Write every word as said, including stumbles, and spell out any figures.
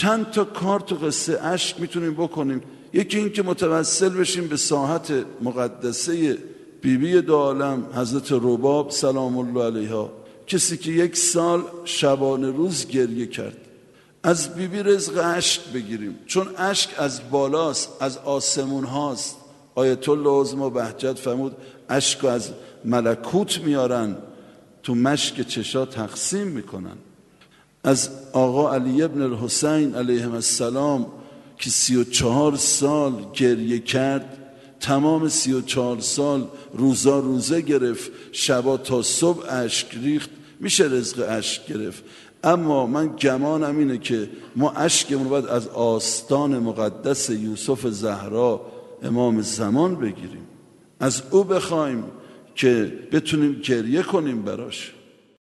چند تا کار تو قصه اشک میتونیم بکنیم. یکی این که متوسل بشیم به ساحت مقدسه بیبی دو عالم حضرت رباب سلام الله علیها، کسی که یک سال شبانه روز گریه کرد. از بیبی رزق اشک بگیریم، چون اشک از بالاست، از آسمون هاست. آیت الله عظما بهجت فرمود اشک از ملکوت میارن تو مشک چشا تقسیم میکنن. از آقا علی ابن الحسین علیه السلام که سی و چهار سال گریه کرد، تمام سی و چهار سال روزا روزه گرفت، شبا تا صبح اشک ریخت، میشه رزق اشک گرفت. اما من گمانم اینه که ما اشکمون رو باید از آستان مقدس یوسف زهرا امام زمان بگیریم، از او بخوایم که بتونیم گریه کنیم براش.